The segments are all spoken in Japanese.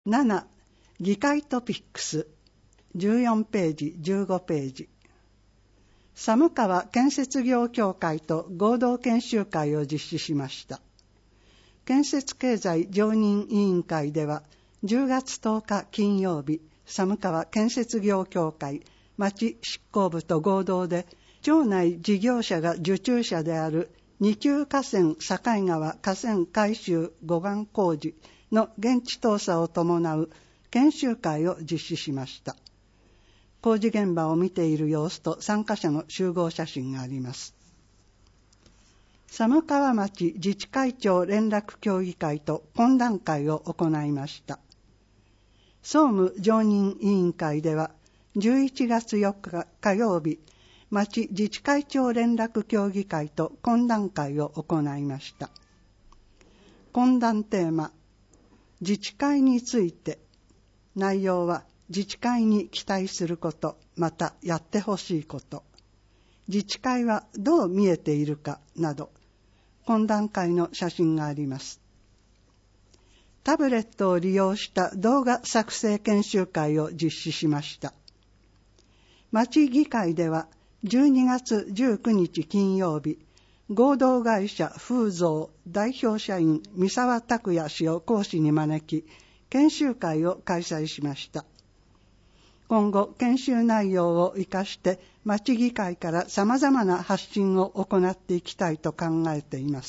7. 議会トピックス14ページ15ページ。寒川建設業協会と合同研修会を実施しました。建設経済常任委員会では10月10日金曜日、寒川建設業協会町執行部と合同で町内事業者が受注者である二級河川境川河川改修護岸工事の現地調査を伴う研修会を実施しました。工事現場を見ている様子と参加者の集合写真があります。寒川町自治会長連絡協議会と懇談会を行いました。総務常任委員会では11月4日火曜日、町自治会長連絡協議会と懇談会を行いました。懇談テーマ、自治会について、内容は自治会に期待すること、またやってほしいこと、自治会はどう見えているかなど、懇談会の写真があります。タブレットを利用した動画作成研修会を実施しました。町議会では12月19日金曜日、合同会社風蔵代表社員三沢拓也氏を講師に招き、研修会を開催しました。今後、研修内容を生かして町議会からさまざまな発信を行っていきたいと考えています。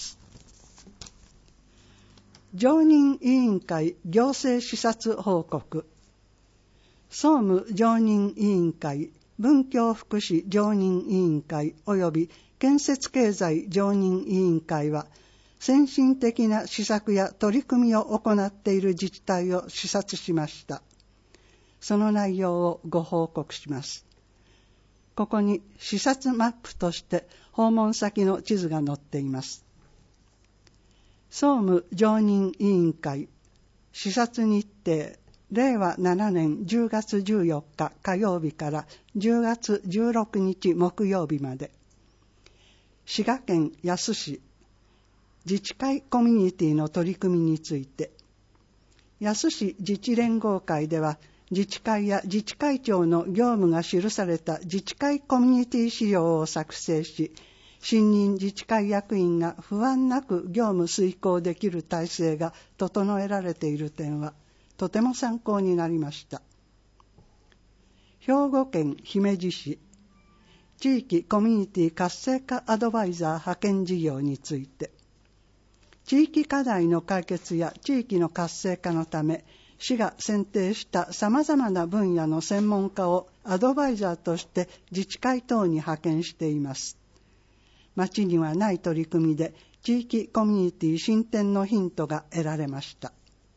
常任委員会行政視察報告。総務常任委員会、文教福祉常任委員会及び建設経済常任委員会は、先進的な施策や取り組みを行っている自治体を視察しました。その内容をご報告します。ここに視察マップとして訪問先の地図が載っています。総務常任委員会視察日程、令和7年10月14日火曜日から10月16日木曜日まで。滋賀県野洲市自治会コミュニティの取り組みについて、野洲市自治連合会では自治会や自治会長の業務が記された自治会コミュニティ資料を作成し、新任自治会役員が不安なく業務遂行できる体制が整えられている点はとても参考になりました。兵庫県姫路市地域コミュニティ活性化アドバイザー派遣事業について、地域課題の解決や地域の活性化のため、市が選定したさまざまな分野の専門家をアドバイザーとして自治会等に派遣しています。町にはない取り組みで地域コミュニティ進展のヒントが得られました。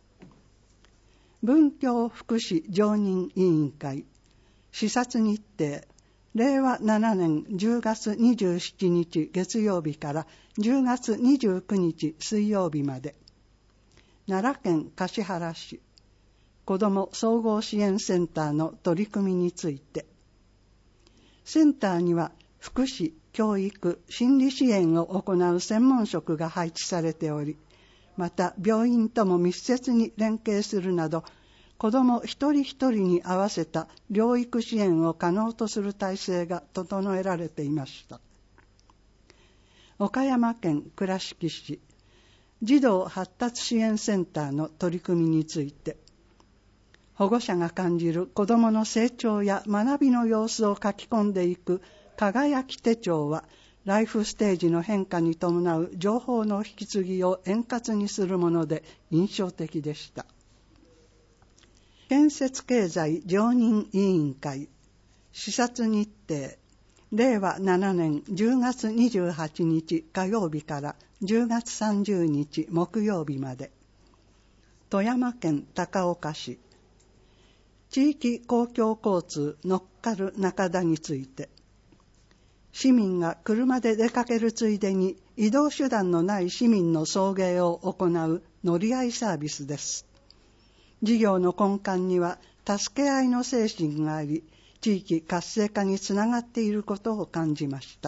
文教福祉常任委員会視察日程、令和7年10月27日月曜日から10月29日水曜日まで。奈良県橿原市子ども総合支援センターの取り組みについて、センターには福祉、教育、心理支援を行う専門職が配置されており、また病院とも密接に連携するなど、子ども一人一人に合わせた療育支援を可能とする体制が整えられていました。岡山県倉敷市児童発達支援センターの取り組みについて、保護者が感じる子どもの成長や学びの様子を書き込んでいく輝き手帳は、ライフステージの変化に伴う情報の引き継ぎを円滑にするもので印象的でした。建設経済常任委員会視察日程、令和7年10月28日火曜日から10月30日木曜日まで。富山県高岡市地域公共交通乗っかる中田について、市民が車で出かけるついでに移動手段のない市民の送迎を行う乗り合いサービスです。事業の根幹には助け合いの精神があり、地域活性化につながっていることを感じました。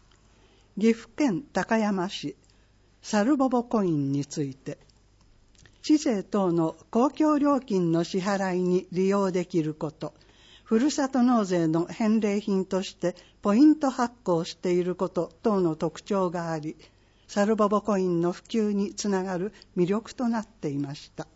岐阜県高山市サルボボコインについて、 市税等の公共料金の支払いに利用できること、ふるさと納税の返礼品としてポイント発行していること等の特徴があり、サルボボコインの普及につながる魅力となっていました。